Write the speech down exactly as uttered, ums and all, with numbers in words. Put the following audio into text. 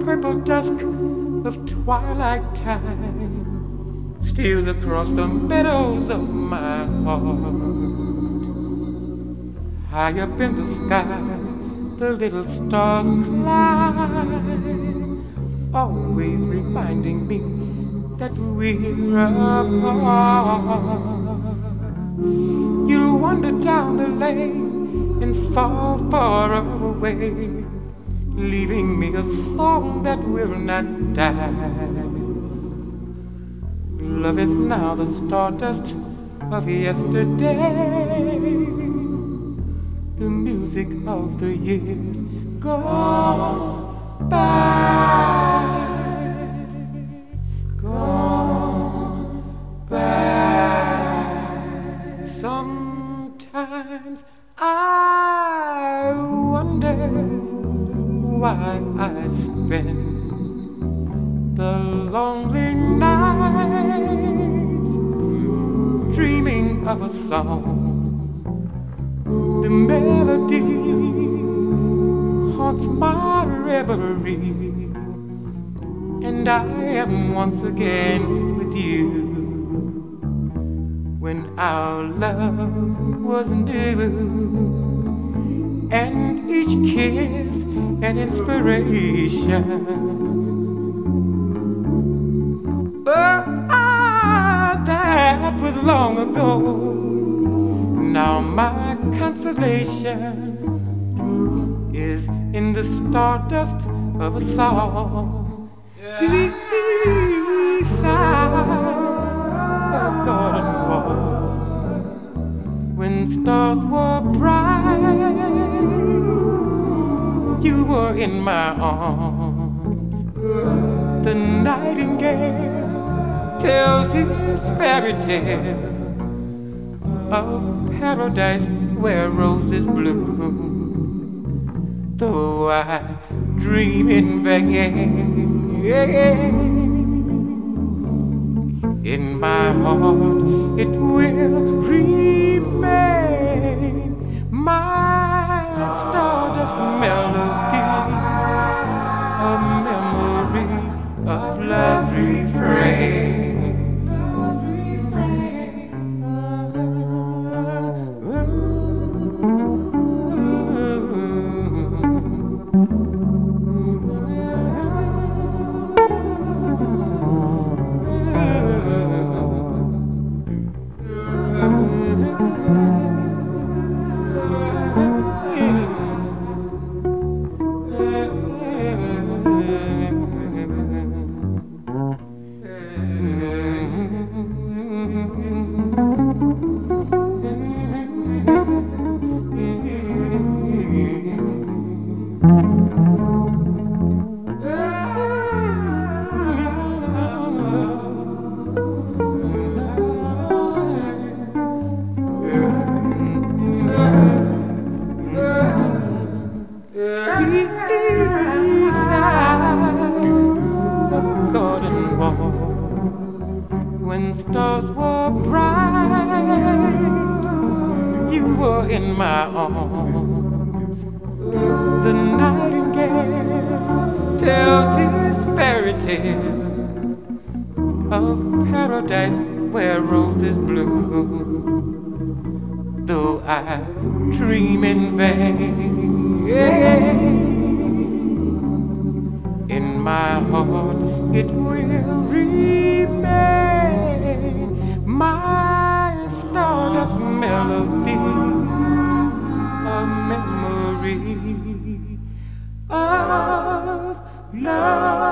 purple dusk of twilight time steals across the meadows of my heart. High up in the sky, the little stars climb, always reminding me that we're apart. You'll wander down the lane and fall far away, leaving me a song that will not die. Love is now the stardust of yesterday, the music of the years gone by, gone by. Sometimes I wonder why I spend the lonely nights dreaming of a song. The melody haunts my reverie, and I am once again with you. When our love was new, and each kiss an inspiration. But ah, that was long ago. Now my consolation is in the stardust of a song. Yeah. Beside a garden wall, when stars were bright, you were in my arms. The nightingale tells his fairy tale of paradise where roses bloom, though I dream in vain. In my heart it will remain, my stardust melody, a memory of love's refrain. When stars were bright, you were in my arms. The nightingale tells his fairy tale of paradise where roses bloom, though I dream in vain. In my heart it will remain, my stardust melody, a memory of love.